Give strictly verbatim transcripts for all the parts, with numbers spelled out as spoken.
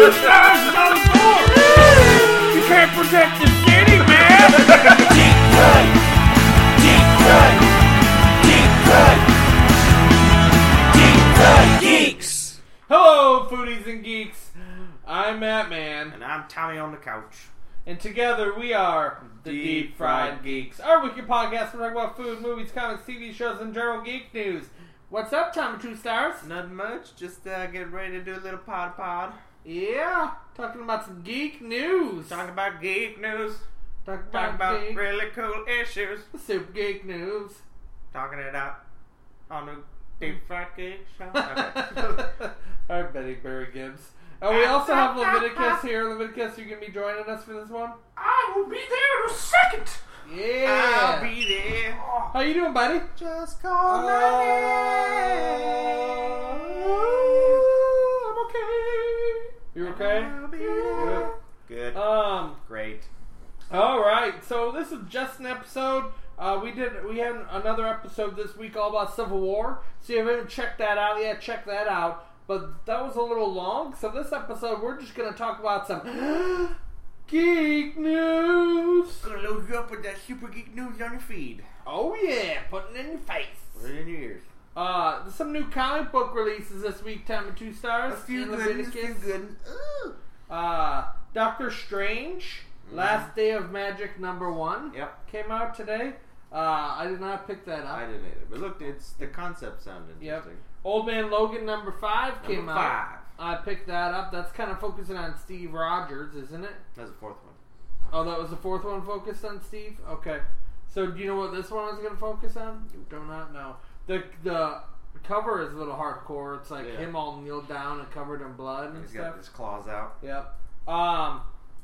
the stars is on the board! You can't protect the city, man! Deep cut! Deep cut! Deep cut! Deep cut geeks! Hello, foodies and geeks. I'm Matt Man. And I'm Tommy on the couch. And together we are the Deep, Deep Fried, Fried Geeks. Our weekly podcast we talk about food, movies, comics, T V shows, and general geek news. What's up, Tommy Two Stars? Nothing much. Just uh, getting ready to do a little pod pod. Yeah, talking about some geek news. Talking about geek news. Talking about, Talking about geek. really cool issues. Super geek news. Talking it out on the Deep Fried Geek show. Okay. All right, Betty Barry Gibbs. Oh, we also have Leviticus here. Leviticus, you going to be joining us for this one? I will be there in a second! Yeah. I'll be there. How you doing, buddy? Just call Uh, my name. I'm okay. You okay? I'll be Good. there. Good. Um. Great. All right. So this is just an episode. Uh, we did. We had another episode this week all about Civil War. So if you haven't checked that out yet, check that out. But that was a little long. So this episode, we're just going to talk about some geek news. Gonna load you up with that super geek news on your feed. Oh yeah, putting it in your face. Put it in your ears. Uh, there's some new comic book releases this week. Time of Two Stars. A few in good, a Leviticus. few good. Ooh. Uh, Doctor Strange, Mm-hmm. Last Day of Magic number one. Yep. Came out today. Uh, I did not pick that up. I didn't either. But look, it's the concept sounded Yep. interesting. Old Man Logan number five Number came five. out. I picked that up. That's kind of focusing on Steve Rogers, isn't it? That's the fourth one. Oh, that was the fourth one focused on Steve? Okay. So do you know what this one is going to focus on? You do not know. The the cover is a little hardcore. It's like Yeah. him all kneeled down and covered in blood and He's stuff. got his claws out. Yep. Um,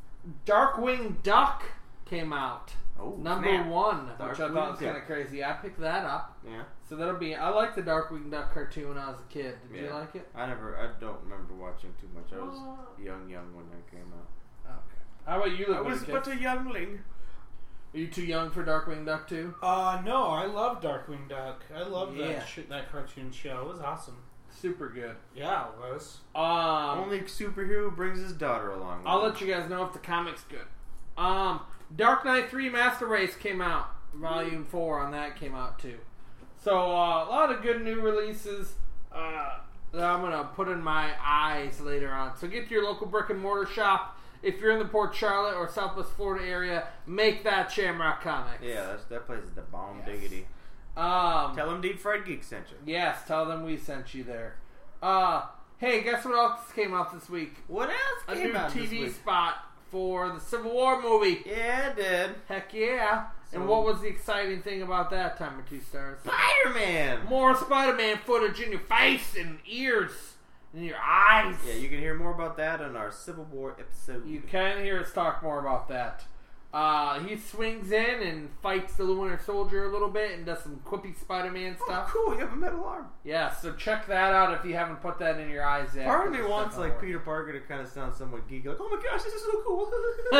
Darkwing Duck came out. Oh, Number snap. one, which I Darkwing thought was kind Duck. of crazy. I picked that up. Yeah. So that'll be... I liked the Darkwing Duck cartoon when I was a kid. Did you Yeah. like it? I never, I don't remember watching too much. I was Oh. young, young when that came out. Okay. How about you, I was Leviticus? but a youngling. Are you too young for Darkwing Duck too? Uh, no, I love Darkwing Duck. I love Yeah. that sh- that cartoon show. It was awesome. Super good. Yeah, it was. Um, Only superhero brings his daughter along. with I'll him. let you guys know if the comic's good. Um, Dark Knight three Master Race came out. Volume four on that came out too. So uh, a lot of good new releases uh, that I'm going to put in my eyes later on. So get to your local brick and mortar shop. If you're in the Port Charlotte or Southwest Florida area, make that Shamrock Comics. Yeah, that's, that place is the bomb Yes. diggity. Um, Tell them Deep Fried Geek sent you. yes, tell them we sent you there. Uh, hey, guess what else came out this week? What else A came new out T this V week? spot for the Civil War movie. Yeah, it did. Heck yeah. So- And what was the exciting thing about that, Time of Two Stars? Spider-Man! More Spider-Man footage in your face and ears and your eyes. Yeah, you can hear more about that on our Civil War episode. You can hear us talk more about that. Uh, he swings in and fights the Winter Soldier a little bit and does some quippy Spider-Man Oh, stuff. cool, you have a metal arm. Yeah, so check that out if you haven't put that in your eyes yet. Part of me 'cause it's wants, definitely like, Peter Parker to kind of sound somewhat geeky. Like, oh my gosh, this is so cool.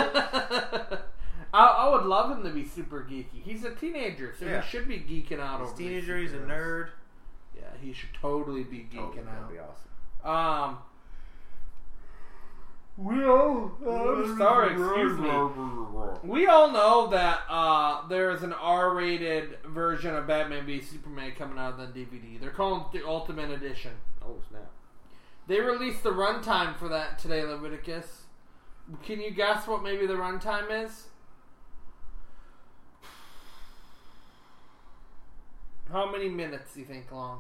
I, I would love him to be super geeky. He's a teenager, so Yeah. he should be geeking out He's over a these teenager, he's a superheroes. nerd. Yeah, he should totally be geeking Totally, out. that'd be awesome. Um, we all, I'm sorry, excuse me. We all know that uh, there is an R-rated version of Batman v Superman coming out on D V D. They're calling it the Ultimate Edition. Oh, snap. They released the runtime for that today, Leviticus. Can you guess what maybe the runtime is? How many minutes do you think long?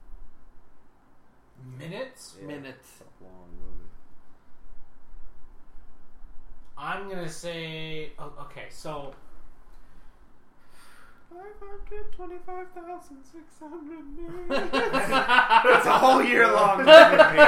Minutes? Yeah. Minutes. It's a long movie. I'm gonna say. Oh, okay, so five hundred twenty-five thousand six hundred minutes. That's a whole year long movie.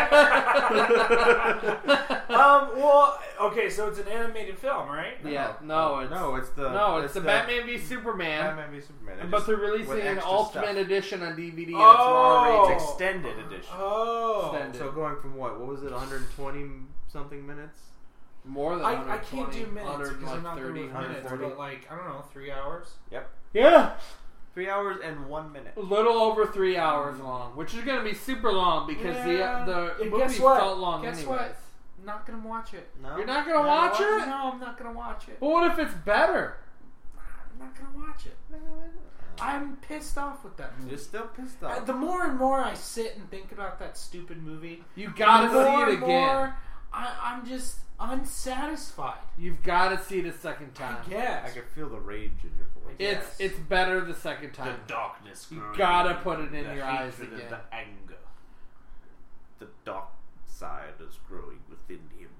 um, well, okay, so it's an animated film, right? Yeah, no, it's no, it's the no, it's, the, Batman v Superman. Batman v Superman. It But just- they're with releasing an extra Ultimate stuff. Edition on D V D. Oh! And It's extended edition. Oh, Extended. So going from what? What was it? one hundred twenty something minutes? it's more than I, I can't do minutes one because I'm not thirty, good with minutes, one thirty. but like I don't know, three hours. Yep. Yeah, Three hours and one minute. a little over three hours long, which is going to be super long because Yeah. the the And movie guess what? felt long Guess anyways. what? not gonna watch it. No, You're not gonna No, watch it? No, I'm not gonna watch it. But what if it's better? I'm not gonna watch it. I'm pissed off with that movie. You're still pissed Uh, off. the more and more I sit and think about that stupid movie, You gotta the more see it and again. more I, I'm just unsatisfied. You've gotta see it a second time. I guess. I can feel the rage in your voice. It's Yes. it's better the second time. darkness. You growing gotta within put it in the your eyes hatred and again. The anger. The dark side is growing within him.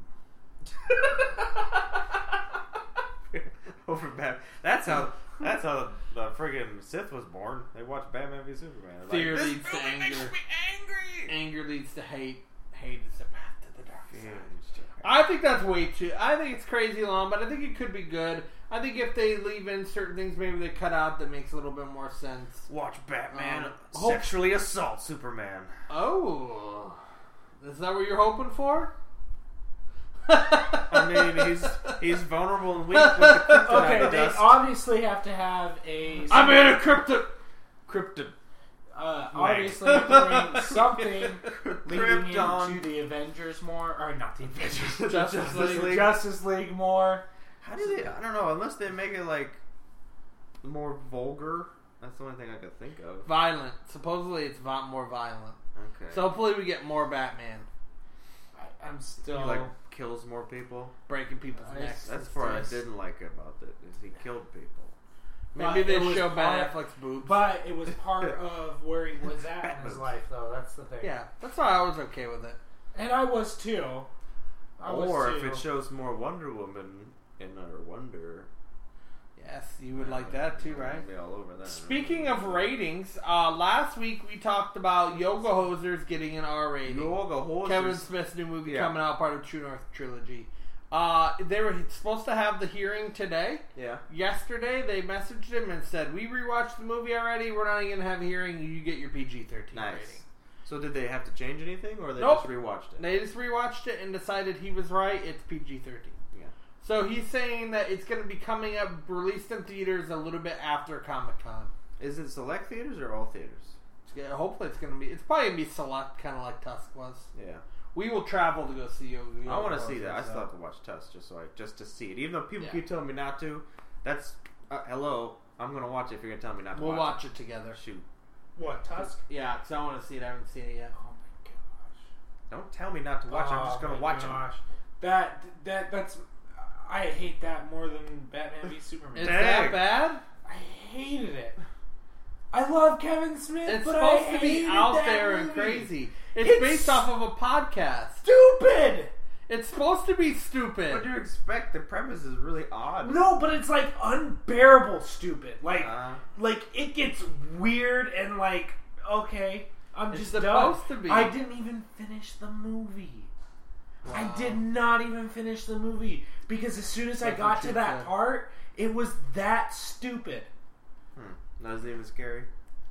Over Batman. That's how. That's how the, the friggin' Sith was born. They watched Batman v Superman. Like, Fear this leads to movie anger. makes me angry. Anger leads to hate. Hate is the path to the dark Yeah, side. it's just- I think that's way too. I think it's crazy long, but I think it could be good. I think if they leave in certain things, maybe they cut out that makes a little bit more sense. Watch Batman Um, hope- sexually assault Superman. Oh, is that what you're hoping for? I mean, he's he's vulnerable and weak with the kryptonite Okay, they dust. obviously have to have a. I'm in a crypto. Krypton. Uh, obviously, have to bring something leading Krypton. into the Avengers more, or not the Avengers, Justice Justice League. League. Justice League more. How do they? I don't know. Unless they make it like more vulgar. That's the only thing I could think of. Violent. Supposedly, it's va- more violent. Okay. So hopefully, we get more Batman I, I'm still he like kills more people. breaking people's I- necks. That's and the part I stuff. didn't like about it. Is he killed people? Maybe But they it was show Ben part- Affleck's boobs. But it was part of where he was at in his Batman. life, though. That's the thing. Yeah, that's why I was okay with it. And I was too. I was Or too. if it shows more Wonder Woman in her Wonder, Yes, you would like that too, right? I'd be all over that. Speaking of ratings, uh, last week we talked about Yoga Hosers getting an R rating. Yoga horses. Kevin Smith's new movie Yeah. coming out, part of True North trilogy. Uh, they were supposed to have the hearing today. Yeah. Yesterday, they messaged him and said, "We rewatched the movie already. We're not going to have a hearing. You get your P G thirteen Nice. rating." So did they have to change anything, or they Nope. just rewatched it? They just rewatched it and decided he was right. It's P G thirteen. Yeah. So he's saying that it's going to be coming up, released in theaters a little bit after Comic Con. Is it select theaters or all theaters? Yeah, hopefully it's going to be. It's probably going to be select, kind of like Tusk was. Yeah. We will travel to go see Yoga. I want to Yoga see that. I Hosers, still so. have to watch Tusk just so I just to see it. Even though people Yeah. keep telling me not to, that's uh, hello. I'm gonna watch it if you're gonna tell me not to We'll watch, watch it together. it. Shoot! What, Tusk? Yeah, because I want to see it. I haven't seen it yet. Oh my gosh. Don't tell me not to watch it. I'm just Oh gonna my watch gosh. That, that, that's... I hate that more than Batman v Superman. It's Dang. that bad? I hated it. I love Kevin Smith, It's but supposed I to be hated out that there and movie. crazy. It's, It's based off of a podcast. Stupid! It's supposed to be it. What stupid. do you expect? The premise is really odd. No, but it's like unbearable stupid. Like, Uh, like it gets weird and like, okay, I'm It's just supposed done. to be. I didn't even finish the movie. I Wow. did not even finish the movie because as soon as I That's got what to you that said. part, it was that stupid. hmm. That isn't even scary.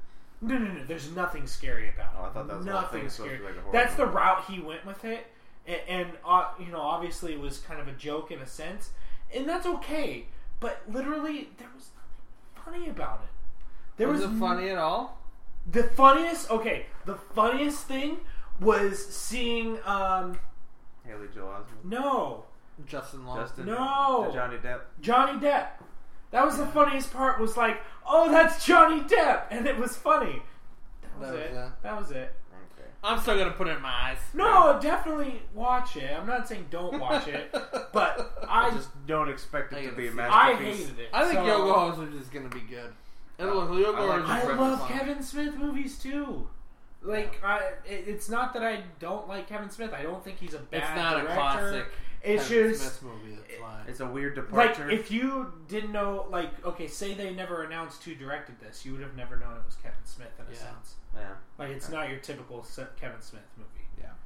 No, no, no. There's nothing scary about it. Oh, I thought that was the whole thing. nothing It's supposed scary. to be like a horror That's the movie. route he went with it, and, and uh, you know, obviously it was kind of a joke in a sense, and that's okay. But literally, there was nothing funny about it. There was was, it funny at all? The funniest, okay, the funniest thing was seeing, um, Haley Joel Osment. no, Justin Long. Justin. No. uh, Johnny Depp. Johnny Depp. That was the funniest part. Was like, oh, that's Johnny Depp, and it was funny. That was, That was it. it. That was it. Okay. I'm still gonna put it in my eyes. No, definitely watch it. I'm not saying don't watch it, but I I just don't expect I it to gotta be a see it. I masterpiece. hated it. I think So- Yoga Hosers is gonna be good. And look, Yoga I like- Hosers I is love fun. Kevin Smith movies too. Like, I, it, it's not that I don't like Kevin Smith. I don't think he's a bad It's not director. a classic. It's Kevin just Smith movie. That's why. It's a weird like departure. if you didn't know, like, okay, say they never announced who directed this, you would have never known it was Kevin Smith in a Yeah. sense. yeah. Like, it's not your typical Se- Kevin Smith movie.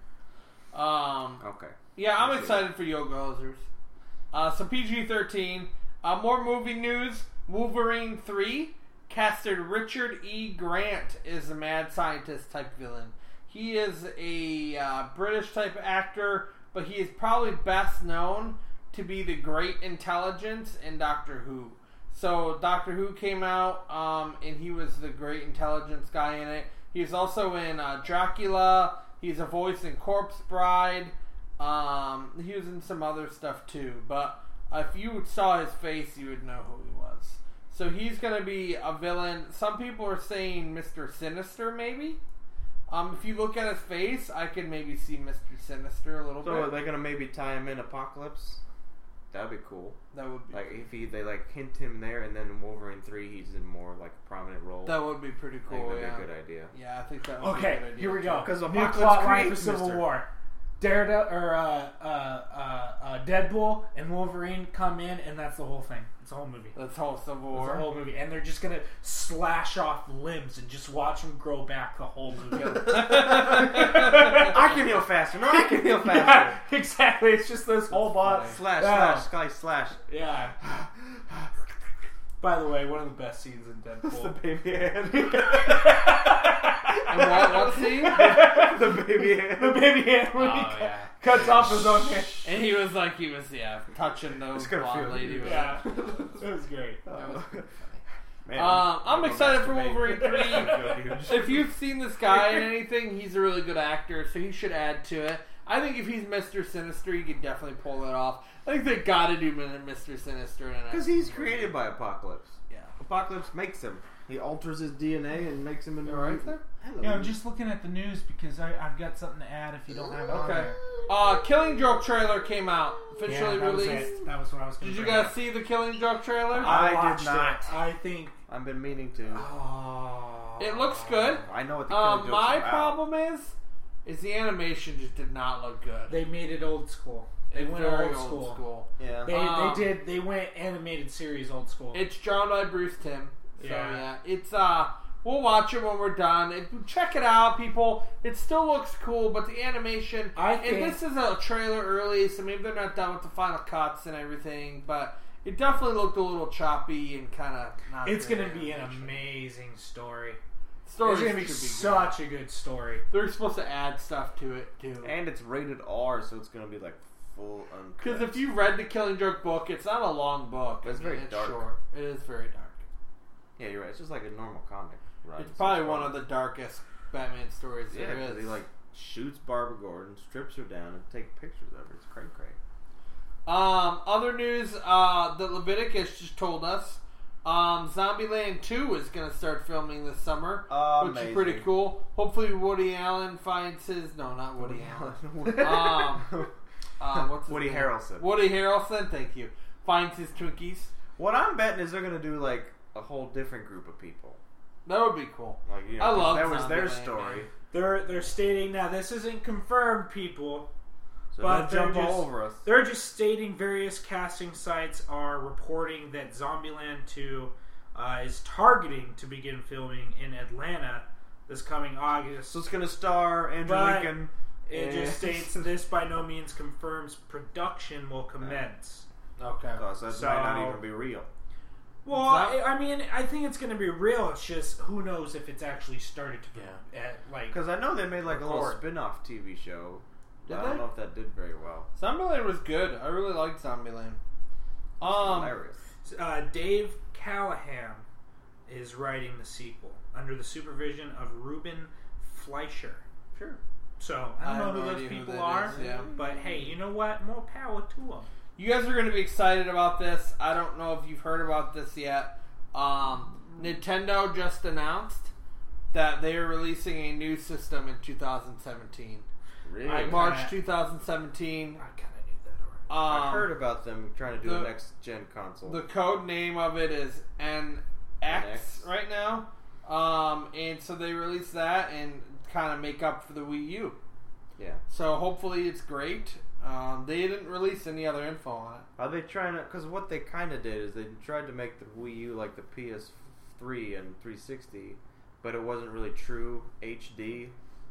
Um. Okay. Yeah, I'm I see excited for Yoga Hosers. Uh, so P G thirteen. Uh, more movie news. Wolverine three casted Richard E. Grant as a mad scientist type villain. He is a uh, British type actor, but he is probably best known to be the Great Intelligence in Doctor Who. So Doctor Who came out, um, and he was the Great Intelligence guy in it. He's also in uh, Dracula. He's a voice in Corpse Bride. Um, he was in some other stuff too, but if you saw his face, you would know who he was. So he's going to be a villain. Some people are saying Mister Sinister, maybe. Um, if you look at his face, I could maybe see Mister Sinister a little So bit. are they gonna maybe tie him in Apocalypse? That'd be cool. That would be Like if he they like hint him there, and then in Wolverine three he's in more like a prominent role. that would be pretty I cool. think that'd yeah. be a good idea. Yeah, I think that would Okay, be a good idea. here we go. 'Cause New Apocalypse plot line for creates Civil Mister War. Daredevil or uh, uh, uh, uh, Deadpool and Wolverine come in, and that's the whole thing. It's a whole movie. That's whole Civil It's War. a whole movie, and they're just gonna slash off limbs and just watch them grow back the whole movie. I can heal faster. No, I can heal faster. Yeah, exactly. It's just this whole bot. Slash, Yeah. slash, sky, slash. Yeah. By the way, one of the best scenes in That's the Deadpool. baby hand. And what, what scene? the baby hand. The baby hand when Oh, he cu- yeah. cuts off his own hand. And he was like, he was, yeah, touching those It's gonna blonde feel lady. good. with Yeah, it. it was great. That was pretty funny. Man, Um, I'm gonna excited for masturbate. Wolverine three. I feel huge. If you've seen this guy in anything, he's a really good actor, so he should add to it. I think if he's Mister Sinister, he could definitely pull it off. I think they gotta do Mister Sinister in it. Because he's created by Apocalypse. Yeah. Apocalypse makes him. He alters his D N A and makes him into You alright there? Hello. Yeah, I'm just looking at the news because I, I've got something to add if you don't have it on Okay. there. Uh, Killing Joke trailer came out. Yeah, Officially that was released. it. That was what I was going Did to you guys see the Killing Joke trailer? I did watched not. It. I think. I've been meaning to. Oh. It looks good. I know what the Um, Killing my Joke's about. problem is, is the animation just did not look good. They made it old school. They It's went very old school. Yeah. They Um, they did. They went animated series old school. It's drawn by Bruce Timm. So Yeah. yeah, it's uh, we'll watch it when we're done. It, check it out, people. It still looks cool, but the animation. I and think- this is a trailer early, so maybe they're not done with the final cuts and everything. But it definitely looked a little choppy and kind of not. It's great going to be an animation. amazing story. Stories It's going to be should such a good story. good. They're supposed to add stuff to it too. And it's rated R, so it's gonna be like full uncut. Because if you read the Killing Joke book, it's not a long book. It's I mean, very it's dark. short. It is very dark. Yeah, you're right. It's just like a normal comic. Right? It's probably one of the darkest Batman stories Yeah, there because is. he like shoots Barbara Gordon, strips her down, and takes pictures of her. It's cray cray. Um, other news uh, that Leviticus just told us, um, Zombieland two is going to start filming this summer, which is pretty Amazing. cool. Hopefully Woody Allen finds his... No, not Woody, Allen. Um, uh, what's his Woody name? Harrelson. Woody Harrelson, thank you. Finds his Twinkies. What I'm betting is they're gonna do like a whole different group of people. That would be cool. Like you know, I love that was their Zombieland, story. man. They're they're stating now. This isn't confirmed, people. So But don't they're jump all just- over us. They're just stating various casting sites are reporting that Zombieland two uh, is targeting to begin filming in Atlanta this coming August. So it's gonna star Andrew But Lincoln. It and- just states this by no means confirms production will commence. Okay. Oh, so that So- might not even be real. Well, Is that- I I mean, I think it's going to be real. It's just who knows if it's actually started to Yeah. uh, like. Because I know they made like a little Record. spin-off T V show. Did I don't they? know if that did very well. Zombieland was good. I really liked Zombieland. Um, Hilarious. Uh, Dave Callahan is writing the sequel under the supervision of Ruben Fleischer. Sure. So I I don't have know no who those idea who people that are, is, yeah. but hey, you know what? More power to them. You guys are going to be excited about this. I don't know if you've heard about this yet. Um, Nintendo just announced that they are releasing a new system in two thousand seventeen. Really? I- March kinda- two thousand seventeen. I kind of knew that already. Um, I've heard about them trying to do the- a next-gen console. The code name of it is N X N X. right now. Um, and so they released that and kind of make up for the Wii U. yeah. So hopefully it's great. Um, they didn't release any other info on it. Are they trying to... Because what they kind of did is they tried to make the Wii U like the P S three and three sixty, but it wasn't really true H D.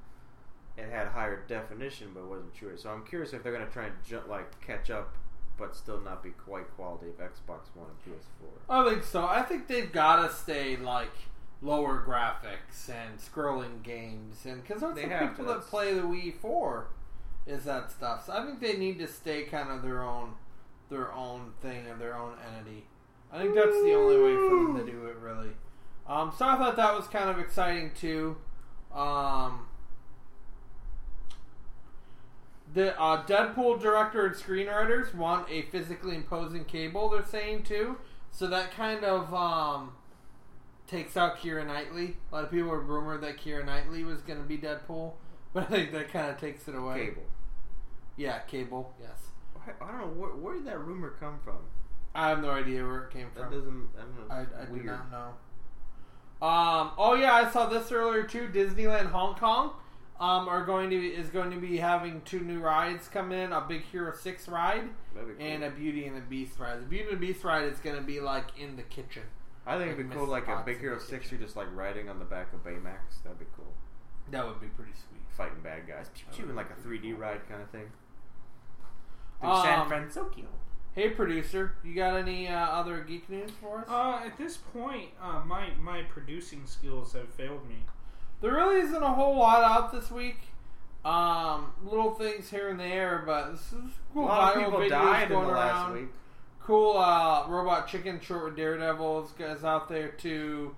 It had higher definition, but it wasn't true. So I'm curious if they're going to try and ju- like catch up, but still not be quite quality of Xbox One and P S four. I think so. I think they've got to stay like lower graphics and scrolling games, and because that's They the have people to, that that's- play the Wii for is that stuff. So I think they need to stay kind of their own, their own thing and their own entity. I think that's the only way for them to do it, really. Um, so I thought that was kind of exciting too. Um, The uh, Deadpool director and screenwriters want a physically imposing Cable, they're saying, too. So that kind of um, takes out Keira Knightley. A lot of people were rumored that Keira Knightley was going to be Deadpool. But I think that kind of takes it away. Cable. Yeah, Cable, yes. I, I don't know. Where, where did that rumor come from? I have no idea where it came That from. doesn't... I don't know. I, It's I do weird. not know. Um, oh yeah, I saw this earlier too. Disneyland Hong Kong um, are going to is going to be having two new rides come in: a Big Hero Six ride That'd be cool. and a Beauty and the Beast ride. The Beauty and the Beast ride is going to be like in the kitchen. I think like it'd be Miss cool, like a Potts Big in Hero the six, kitchen. you're just like riding on the back of Baymax. That'd be cool. That would be pretty sweet. Fighting bad guys. Pew, pew, in like a three D ride kind of thing. Through Um, San Francisco. Hey, producer, you got any uh, other geek news for us? Uh, at this point, uh, my my producing skills have failed me. There really isn't a whole lot out this week. Um, little things here and there, but this is cool. A lot of viral people videos died in the going last around. week. Cool uh, Robot Chicken short with Daredevils guys out there too.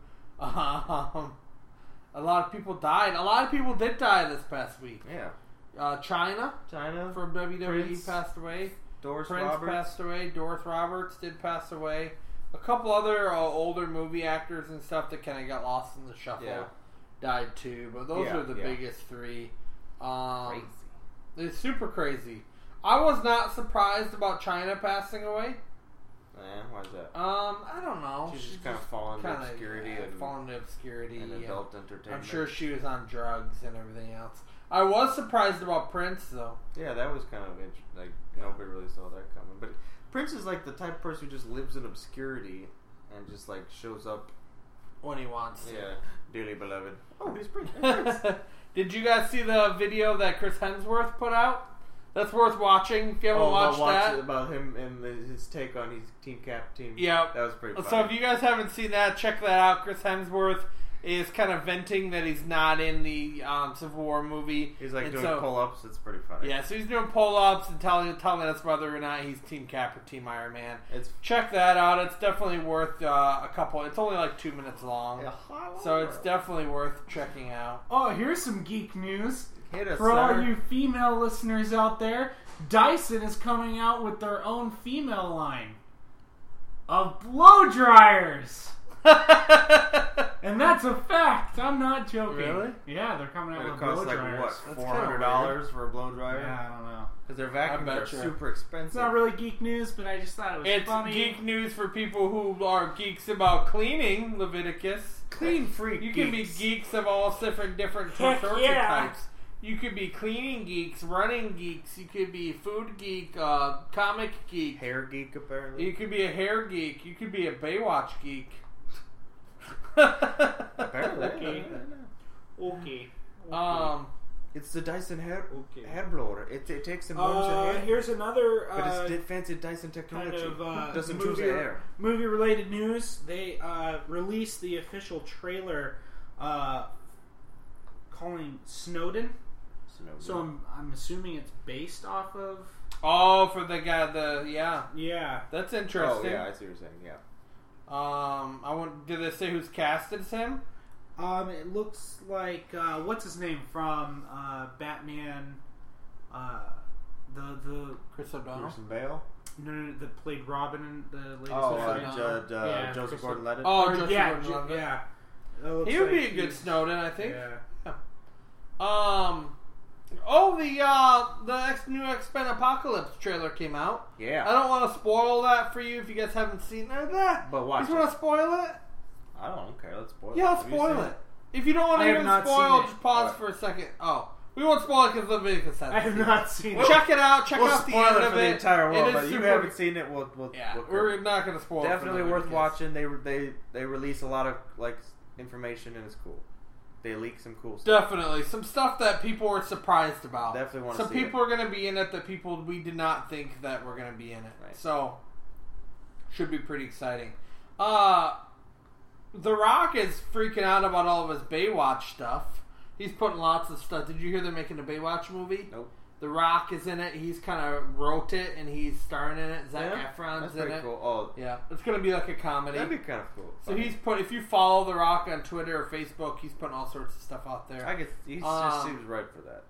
Um, a lot of people died. A lot of people did die this past week. Yeah. Uh, China China. from W W E Prince. passed away. Doris Prince Roberts. passed away. Doris Roberts did pass away. A couple other uh, older movie actors and stuff that kind of got lost in the shuffle Yeah. died too. But those Yeah, are the yeah. biggest three. Um, Crazy. It's super crazy. I was not surprised about China passing away. Eh, why's that? Um, I don't know. She's just kind of fallen into kinda, obscurity yeah, and, fallen into obscurity. and yeah. adult entertainment. I'm sure she was on drugs and everything else. I was surprised about Prince though. Yeah, that was kind of int- like nobody really saw that coming. But Prince is like the type of person who just lives in obscurity and just like shows up. When he wants to. Yeah, dearly beloved. Oh, he's Prince. He's Prince. Did you guys see the video that Chris Hemsworth put out? That's worth watching if you haven't Oh, watched watch that. it about him and the, his take on his team cap team. Yeah. that was pretty. So funny. if you guys haven't seen that, check that out. Chris Hemsworth is kind of venting that he's not in the um, Civil War movie. He's like And doing so- pull-ups. It's pretty funny. Yeah, so he's doing pull-ups and telling telling us whether or not he's Team Cap or Team Iron Man. It's Check that out. It's definitely worth uh, a couple. It's only like two minutes long, so it's definitely worth checking out. Oh, here's some geek news. hit us, For all sir. you female listeners out there, Dyson is coming out with their own female line of blow dryers. And that's a fact. I'm not joking. Really? Yeah, they're coming out It with blow costs like dryers. what, That's four hundred dollars for a blow dryer? Yeah, I don't know. Because their vacuums I are betcha. super expensive. It's not really geek news, but I just thought it was It's funny. geek news for people who are geeks about cleaning, Leviticus. Clean freak. You can be geeks. geeks of all different different Heck sorts yeah. of types. You could be cleaning geeks, running geeks. You could be food geek, uh, comic geek. Hair geek apparently. You could be a hair geek. You could be a Baywatch geek. Apparently. Okay. yeah. Okay. Um, It's the Dyson hair Okay. hair blower. It, it takes and warms your Uh, hair, here's another but uh, it's di- fancy Dyson technology. kind of uh, Doesn't choose movie, the hair. movie related news. They uh, released the official trailer uh, calling Snowden. So I'm I'm assuming it's based off of. oh, for the guy, the yeah, Yeah. that's oh interesting. yeah, I see what you're saying. Yeah. Um, I want. Did they say who's casted as him? Um, it looks like uh, what's his name from uh, Batman. Uh, the the Chris O'Donnell. Christian Bale. no, no, no that played Robin in the latest. Oh, Chris uh, Batman. O'Donnell. Judd, uh, Yeah, Joseph Chris- Gordon-Levitt. Oh, Or, Joseph yeah, Gordon-Levitt. Ju- yeah. It looks He would like be a good he's- Snowden, I think. Yeah. Um, oh, the uh, the X, new X-Men Apocalypse trailer came out. yeah. I don't want to spoil that for you if you guys haven't seen it. That. But watch You it. want to spoil it? I don't care. Let's spoil Yeah, it. I'll Have you spoil seen it. If you don't want I to have hear not the spoil, seen it. just pause Alright. for a second. Oh, we won't spoil it because Leviticus has I have not seen Well, it. check it out. Check We'll out the spoil end it of for the it. entire It world, is but you super- haven't seen it. We'll, we'll, Yeah, we'll we're not going to spoil. it for definitely worth Leviticus. watching. They they they release a lot of like information and it's cool. They leak some cool stuff. Definitely some stuff that people were surprised about. Definitely want to Some see people are going to be in it that people we did not think that were going to be in it. Right. So should be pretty exciting. Uh, The Rock is freaking out about all of his Baywatch stuff. He's putting lots of stuff. Did you hear they're making a Baywatch movie? Nope. The Rock is in it. He's kind of wrote it and he's starring in it. Zac Yeah, Efron's that's in pretty it. cool. Oh, Yeah, it's going to be like a comedy. that'd be kind of cool. So Funny. he's put. If you follow The Rock on Twitter or Facebook, he's putting all sorts of stuff out there. I guess he Um, just seems right for that.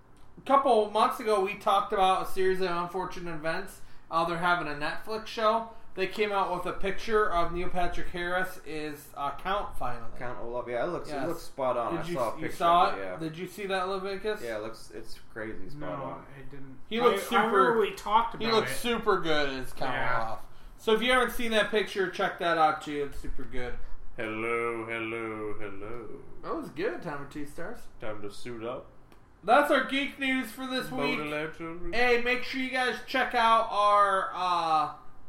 a couple months ago, we talked about a series of unfortunate events. Uh, they're having a Netflix show. They came out with a picture of Neil Patrick Harris is uh, Count finally. Count Olaf. Yeah, it looks Yes. it looks spot on. Did I you, saw a you picture saw of it? it. Yeah. Did you see that, Leviticus? Yeah, it looks it's crazy spot No, on. I didn't. He looks I, super- I remember we talked about He looks it. super good as Count Yeah. Olaf. So if you haven't seen that picture, check that out too. It's super good. Hello, hello, hello. That was good, Time of Two Stars. Time to suit up. That's our geek news for this week. Baudelaire children. Hey, make sure you guys check out our uh,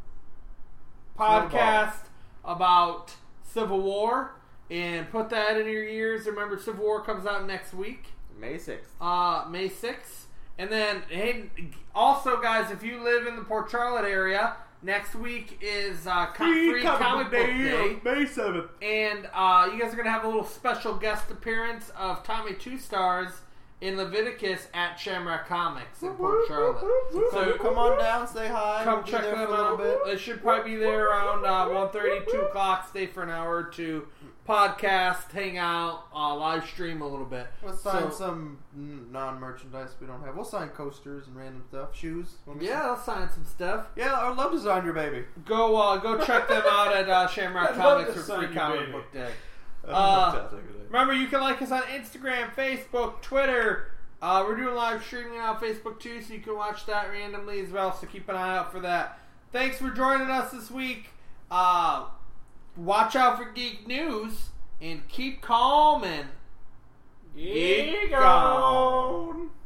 podcast about Civil War and put that in your ears. Remember, Civil War comes out next week, May sixth. uh, May sixth. And then, hey, also, guys, if you live in the Port Charlotte area, next week is uh, co- free, comic, book day. May seventh. And uh, you guys are going to have a little special guest appearance of Tommy Two Stars in Leviticus at Shamrock Comics in Port Charlotte. So come on down, say hi. Come we'll be check there them for a little out. bit. They should probably be there around uh, one thirty, two o'clock. Stay for an hour or two. Podcast, hang out, uh, live stream a little bit. We'll sign So- some n- non-merchandise we don't have. We'll sign coasters and random stuff, shoes. Want me to Yeah, I'll sign some stuff. sign- yeah. I'd love to sign your baby. Go uh, go check them out at uh, Shamrock I'd love Comics to for sign free your comic baby. book day. Uh, Uh, Remember, you can like us on Instagram, Facebook, Twitter. Uh, we're doing live streaming on Facebook too, so you can watch that randomly as well. So keep an eye out for that. Thanks for joining us this week. Uh, watch out for geek news and keep calm and Geek geek on.